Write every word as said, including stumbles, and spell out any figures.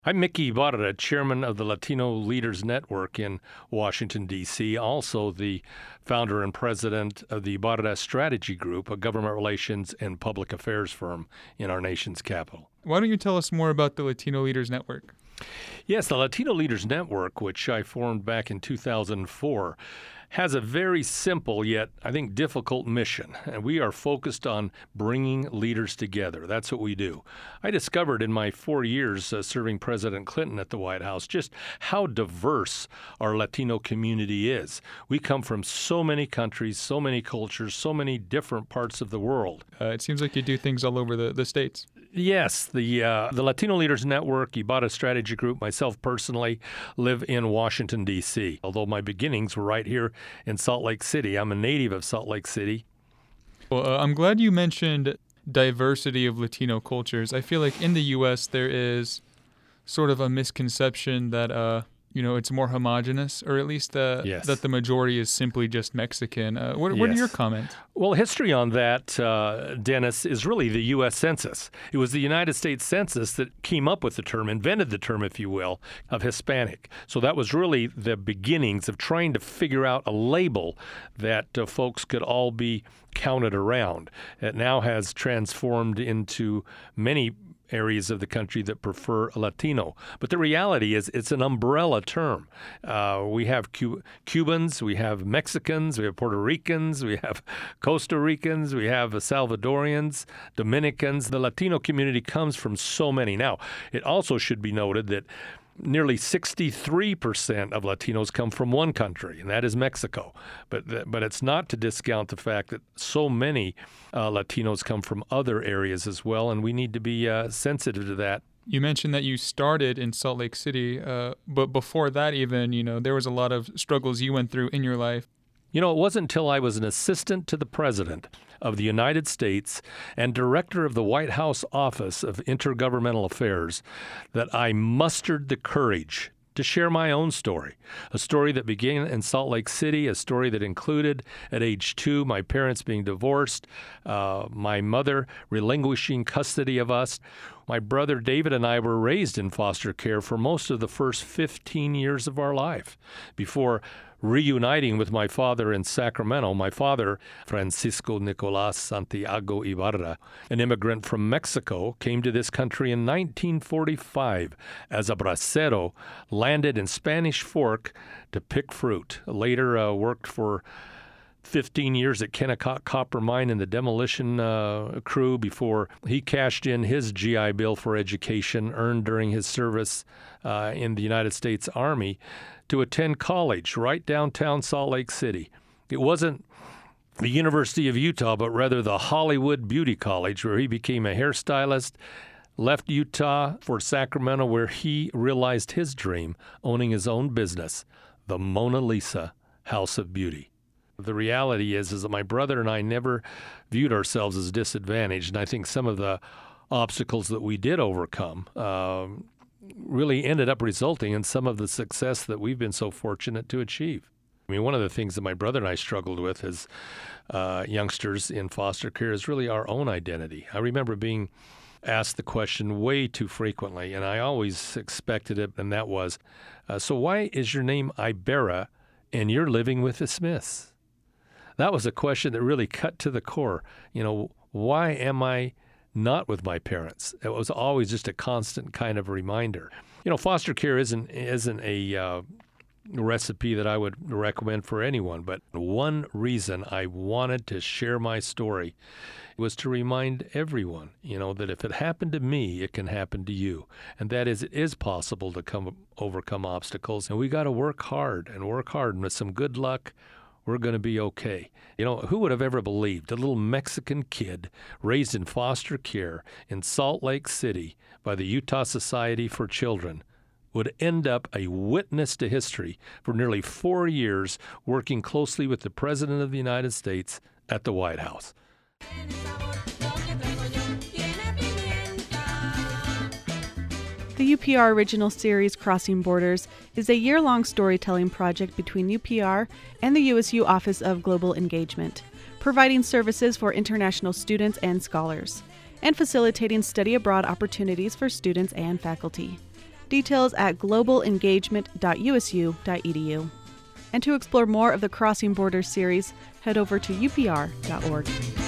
I'm Mickey Ibarra, chairman of the Latino Leaders Network in Washington, D C, also the founder and president of the Ibarra Strategy Group, a government relations and public affairs firm in our nation's capital. Why don't you tell us more about the Latino Leaders Network? Yes, the Latino Leaders Network, which I formed back in two thousand four, has a very simple yet, I think, difficult mission. And we are focused on bringing leaders together. That's what we do. I discovered in my four years uh, serving President Clinton at the White House just how diverse our Latino community is. We come from so many countries, so many cultures, so many different parts of the world. Uh, it seems like you do things all over the, the states. Yes, the uh, the Latino Leaders Network, Ibarra Strategy Group, myself personally, live in Washington, D C, although my beginnings were right here in Salt Lake City. I'm a native of Salt Lake City. Well, uh, I'm glad you mentioned diversity of Latino cultures. I feel like in the U S there is sort of a misconception that uh, you know, it's more homogenous, or at least uh, yes. that the majority is simply just Mexican. Uh, what, what yes. are your comments? Well, history on that, uh, Dennis, is really the U S Census. It was the United States Census that came up with the term, invented the term, if you will, of Hispanic. So that was really the beginnings of trying to figure out a label that uh, folks could all be counted around. It now has transformed into many areas of the country that prefer Latino. But the reality is it's an umbrella term. Uh, we have Cu- Cubans, we have Mexicans, we have Puerto Ricans, we have Costa Ricans, we have Salvadorians, Dominicans. The Latino community comes from so many. Now, it also should be noted that nearly sixty-three percent of Latinos come from one country, and that is Mexico. But but it's not to discount the fact that so many uh, Latinos come from other areas as well, and we need to be uh, sensitive to that. You mentioned that you started in Salt Lake City, uh, but before that even, you know, there was a lot of struggles you went through in your life. You know, it wasn't until I was an assistant to the President of the United States and director of the White House Office of Intergovernmental Affairs that I mustered the courage to share my own story, a story that began in Salt Lake City, a story that included, at age two, my parents being divorced, uh, my mother relinquishing custody of us. My brother David and I were raised in foster care for most of the first fifteen years of our life before reuniting with my father in Sacramento. My father, Francisco Nicolas Santiago Ibarra, an immigrant from Mexico, came to this country in nineteen forty-five as a bracero, landed in Spanish Fork to pick fruit. Later uh, worked for fifteen years at Kennecott Copper Mine in the demolition uh, crew before he cashed in his G I Bill for education earned during his service uh, in the United States Army to attend college right downtown Salt Lake City. It wasn't the University of Utah, but rather the Hollywood Beauty College, where he became a hairstylist, left Utah for Sacramento, where he realized his dream, owning his own business, the Mona Lisa House of Beauty. The reality is, is that my brother and I never viewed ourselves as disadvantaged, and I think some of the obstacles that we did overcome um, really ended up resulting in some of the success that we've been so fortunate to achieve. I mean, one of the things that my brother and I struggled with as uh, youngsters in foster care is really our own identity. I remember being asked the question way too frequently, and I always expected it, and that was, uh, so why is your name Ibarra and you're living with the Smiths? That was a question that really cut to the core. You know, why am I not with my parents? It was always just a constant kind of reminder. You know, foster care isn't isn't a uh, recipe that I would recommend for anyone, but one reason I wanted to share my story was to remind everyone, you know, that if it happened to me, it can happen to you. And that is, it is possible to come overcome obstacles, and we got to work hard and work hard, and with some good luck, we're going to be okay. You know, who would have ever believed a little Mexican kid raised in foster care in Salt Lake City by the Utah Society for Children would end up a witness to history for nearly four years working closely with the President of the United States at the White House? The U P R original series, Crossing Borders, is a year-long storytelling project between U P R and the U S U Office of Global Engagement, providing services for international students and scholars, and facilitating study abroad opportunities for students and faculty. Details at global engagement dot u s u dot e d u. And to explore more of the Crossing Borders series, head over to u p r dot org.